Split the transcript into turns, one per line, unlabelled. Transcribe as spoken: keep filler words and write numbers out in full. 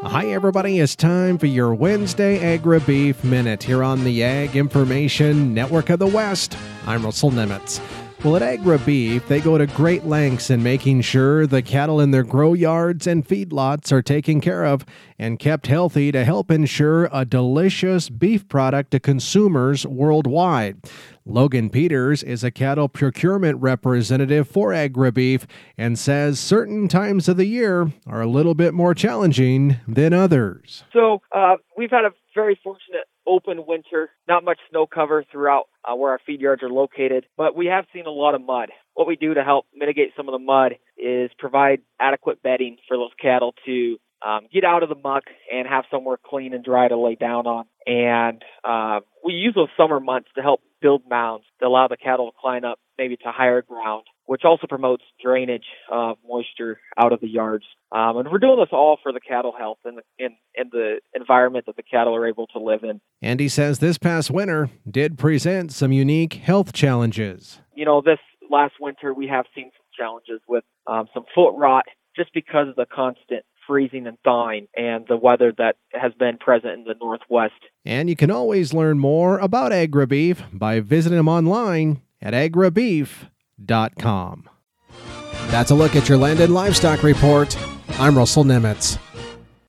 Hi, everybody. It's time for your Wednesday Agri-Beef Minute here on the Ag Information Network of the West. I'm Russell Nemitz. Well, at Agri-Beef, they go to great lengths in making sure the cattle in their grow yards and feedlots are taken care of and kept healthy to help ensure a delicious beef product to consumers worldwide. Logan Peters is a cattle procurement representative for Agri-Beef and says certain times of the year are a little bit more challenging than others.
So uh, we've had a very fortunate open winter, not much snow cover throughout uh, where our feed yards are located, but we have seen a lot of mud. What we do to help mitigate some of the mud is provide adequate bedding for those cattle to um, get out of the muck and have somewhere clean and dry to lay down on. And uh, we use those summer months to help build mounds to allow the cattle to climb up maybe to higher ground, which also promotes drainage of moisture out of the yards. Um, and we're doing this all for the cattle health and the, in, in the environment that the cattle are able to live in.
And he says this past winter did present some unique health challenges.
You know, this last winter we have seen some challenges with um, some foot rot just because of the constant freezing and thawing and the weather that has been present in the Northwest.
And you can always learn more about Agri-Beef by visiting them online at agri beef dot com. That's a look at your land and livestock report. I'm Russell Nemitz.